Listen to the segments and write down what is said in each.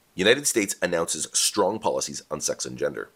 United States announces strong policies on sex and gender.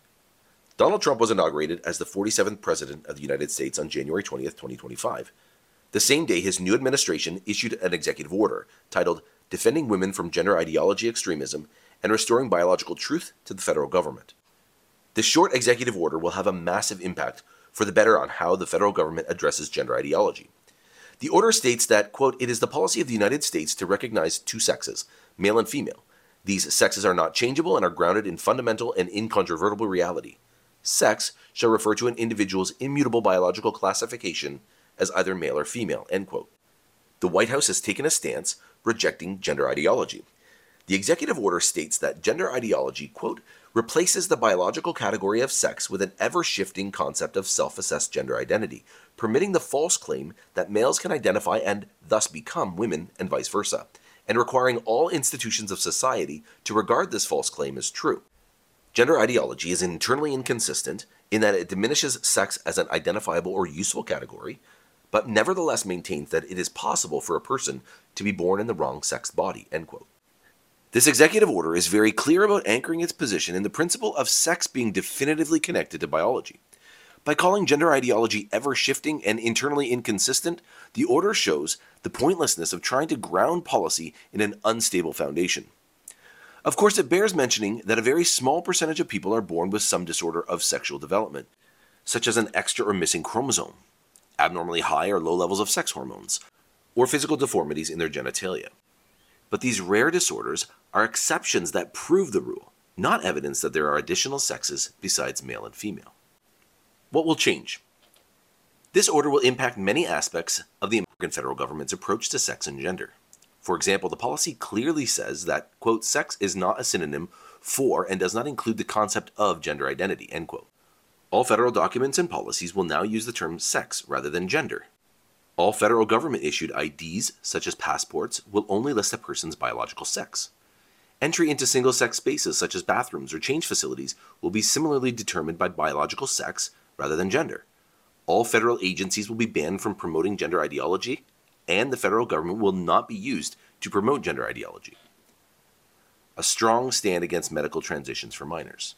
Donald Trump was inaugurated as the 47th President of the United States on January 20th, 2025. The same day, his new administration issued an executive order titled Defending Women from Gender Ideology Extremism and Restoring Biological Truth to the Federal Government. This short executive order will have a massive impact for the better on how the federal government addresses gender ideology. The order states that, quote, it is the policy of the United States to recognize two sexes, male and female. These sexes are not changeable and are grounded in fundamental and incontrovertible reality. Sex shall refer to an individual's immutable biological classification as either male or female, end quote. The White House has taken a stance rejecting gender ideology. The executive order states that gender ideology, quote, replaces the biological category of sex with an ever-shifting concept of self-assessed gender identity, permitting the false claim that males can identify and thus become women and vice versa, and requiring all institutions of society to regard this false claim as true. Gender ideology is internally inconsistent in that it diminishes sex as an identifiable or useful category, but nevertheless maintains that it is possible for a person to be born in the wrong sexed body, end quote. This executive order is very clear about anchoring its position in the principle of sex being definitively connected to biology. By calling gender ideology ever-shifting and internally inconsistent, the order shows the pointlessness of trying to ground policy in an unstable foundation. Of course, it bears mentioning that a very small percentage of people are born with some disorder of sexual development, such as an extra or missing chromosome, abnormally high or low levels of sex hormones, or physical deformities in their genitalia. But these rare disorders are exceptions that prove the rule, not evidence that there are additional sexes besides male and female. What will change? This order will impact many aspects of the American federal government's approach to sex and gender. For example, the policy clearly says that, quote, sex is not a synonym for and does not include the concept of gender identity, end quote. All federal documents and policies will now use the term sex rather than gender. All federal government-issued IDs, such as passports, will only list a person's biological sex. Entry into single-sex spaces, such as bathrooms or change facilities, will be similarly determined by biological sex rather than gender. All federal agencies will be banned from promoting gender ideology, and the federal government will not be used to promote gender ideology. A strong stand against medical transitions for minors.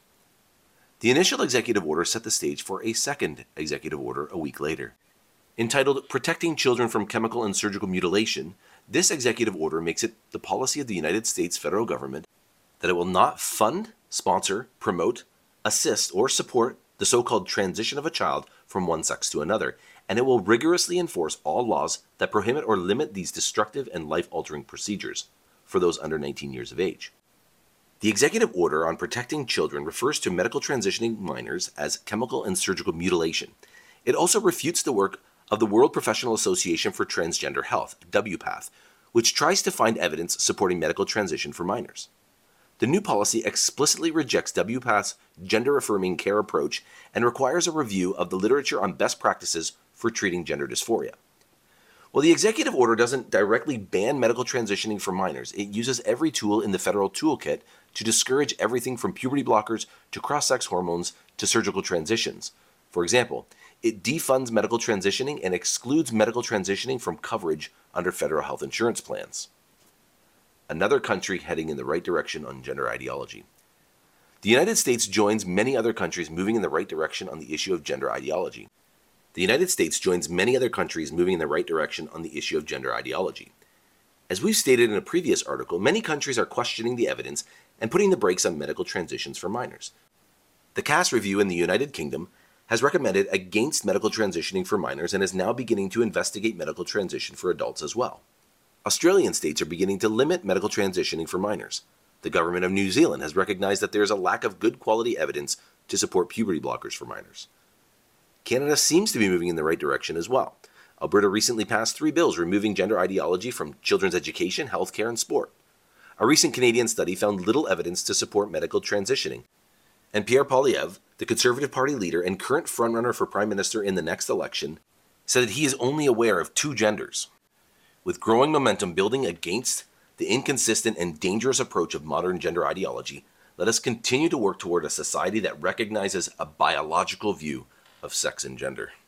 The initial executive order set the stage for a second executive order a week later. Entitled Protecting Children from Chemical and Surgical Mutilation, this executive order makes it the policy of the United States federal government that it will not fund, sponsor, promote, assist, or support the so-called transition of a child from one sex to another, and it will rigorously enforce all laws that prohibit or limit these destructive and life-altering procedures for those under 19 years of age. The executive order on protecting children refers to medical transitioning minors as chemical and surgical mutilation. It also refutes the work of the World Professional Association for Transgender Health, WPATH, which tries to find evidence supporting medical transition for minors. The new policy explicitly rejects WPATH's gender-affirming care approach and requires a review of the literature on best practices for treating gender dysphoria. While the executive order doesn't directly ban medical transitioning for minors, it uses every tool in the federal toolkit to discourage everything from puberty blockers to cross-sex hormones to surgical transitions. For example, it defunds medical transitioning and excludes medical transitioning from coverage under federal health insurance plans. Another country heading in the right direction on gender ideology. The United States joins many other countries moving in the right direction on the issue of gender ideology. The United States joins many other countries moving in the right direction on the issue of gender ideology. As we've stated in a previous article, many countries are questioning the evidence and putting the brakes on medical transitions for minors. The Cass Review in the United Kingdom has recommended against medical transitioning for minors and is now beginning to investigate medical transition for adults as well. Australian states are beginning to limit medical transitioning for minors. The government of New Zealand has recognized that there is a lack of good quality evidence to support puberty blockers for minors. Canada seems to be moving in the right direction as well. Alberta recently passed 3 bills removing gender ideology from children's education, healthcare, and sport. A recent Canadian study found little evidence to support medical transitioning, and Pierre Poilievre, the Conservative Party leader and current frontrunner for Prime Minister in the next election, said that he is only aware of 2 genders. With growing momentum building against the inconsistent and dangerous approach of modern gender ideology, let us continue to work toward a society that recognizes a biological view of sex and gender.